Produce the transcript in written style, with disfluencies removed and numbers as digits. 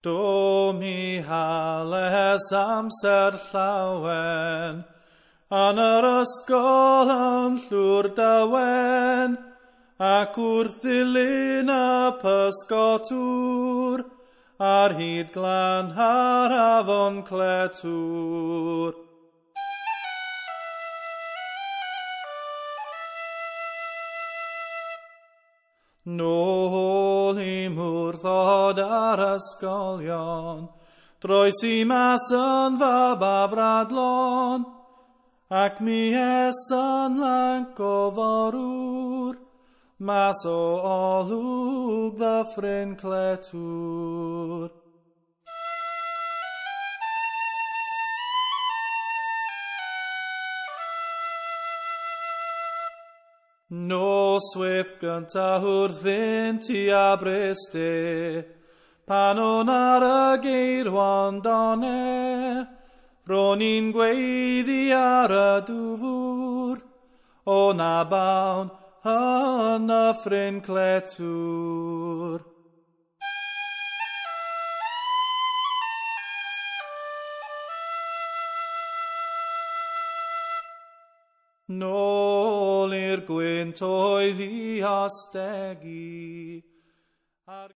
Do mi hales amser llawen, an yr ysgol yn llwr dawen, ac wrth ddilyn y pysgotwr, ar hyd glan har afon cletwr. Nôl i mwrthod ar ysgolion, droes i mas yn fab a fradlon, ac mi esyn lanc o forwr, mas o olwg ddyffryn cletwr. Noswyth gynta wrth fynd i Aberystwyth, pan o'n ar y geirwan donne, ro'n i'n gweiddi ar y dwfwr, o'n abawn yn Dyffryn Cletwr. Nôl i'r gwyntoedd i ostegi,